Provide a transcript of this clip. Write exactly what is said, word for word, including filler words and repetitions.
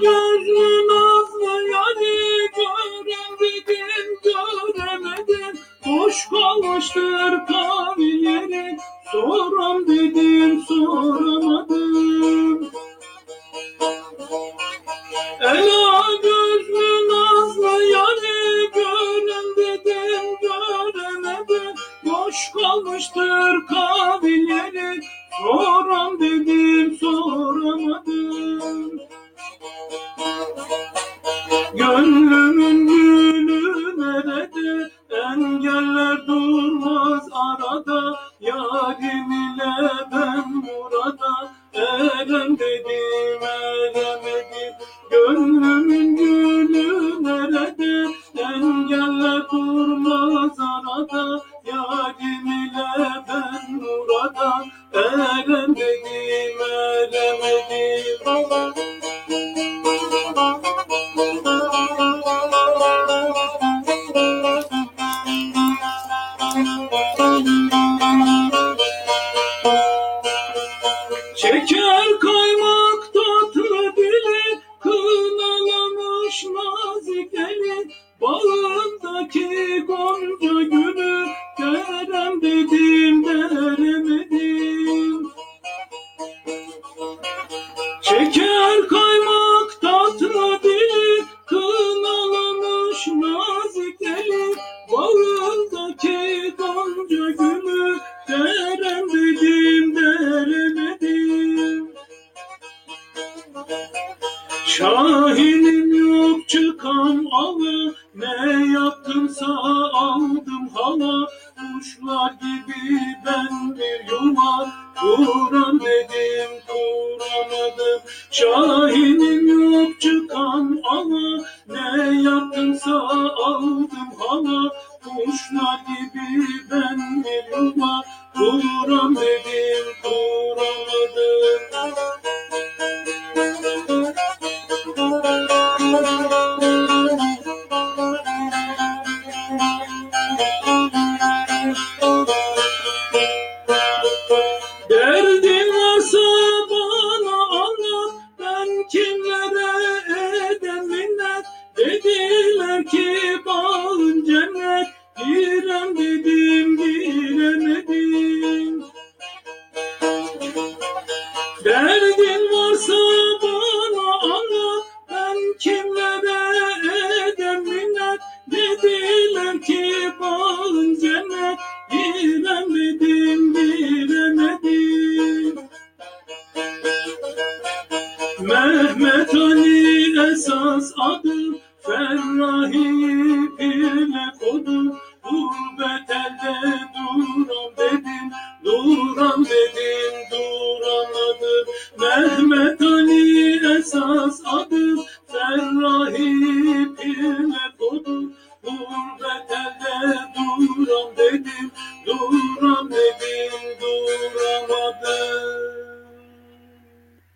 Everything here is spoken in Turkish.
gözlü nazlı yani göremedim, göremedim. Boş kalmıştır kavil yeri, soram dedim soramadım. Ela gözlü nazlı yani görem dedim, göremedim. Boş kalmıştır kavil yeri, soram dedim soramadım. Gönlümün gülü nerede, engeller durmaz arada. Yarim ile ben burada, erem dedim eremedim. Gönlümün gülü nerede, engeller durmaz arada. Yarim ile ben burada, erem dedim eremedim. Şeker kaymak tatlı dili, kınalamış nazik eli. Bağındaki gonca gülü, derem dedim deremedim. Şeker kaymak tatlı dili, kınalamış nazik eli. Bağındaki gonca gülü, derem dedim deremedim. Şahinim yok çıkan avı, ne yaptımsa aldım hala. Kuşlar gibi ben bir yuva kuram dedim kuramadım. Şahinim yok çıkan avı, ne yaptımsa aldım hala. Kuşlar gibi ben bir yuva kuram dedim kuramadım. Derdin varsa bana anlat, ben kimlere edem minnet. Dediler ki bağın cennet, girem dedim giremedim. Derdin varsa bana anlat, ben kimlere edem minnet. Dediler ki bağın cennet, giremedim giremedim. Mehmet Ali esas adım,